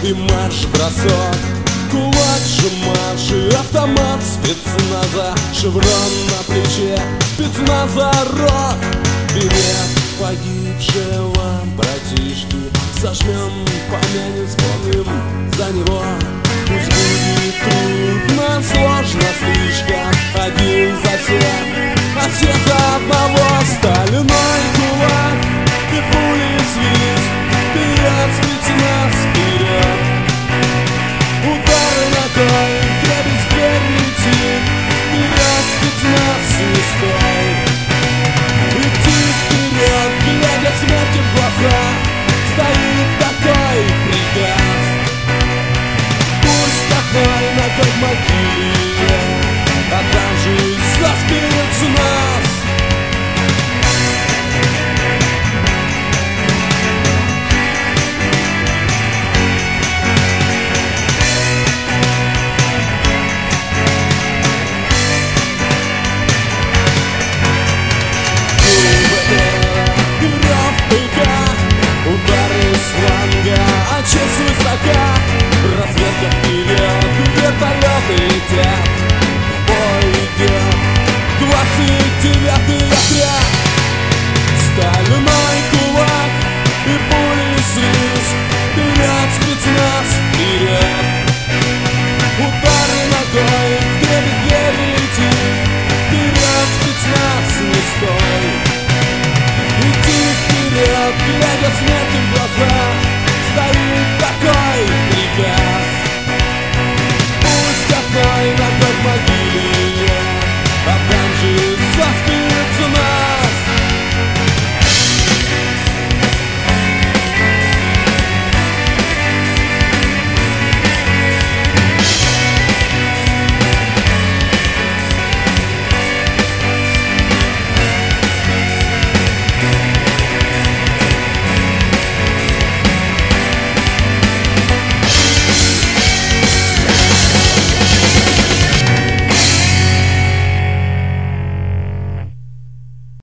и марш-бросок. Кулак же марш и автомат спецназа, шеврон на плече, спецназа рок. Билет погибшего братишки сожмем, помянем, вспомним за него. Пусть будет трудно, сложно слишком, один за всех, а все за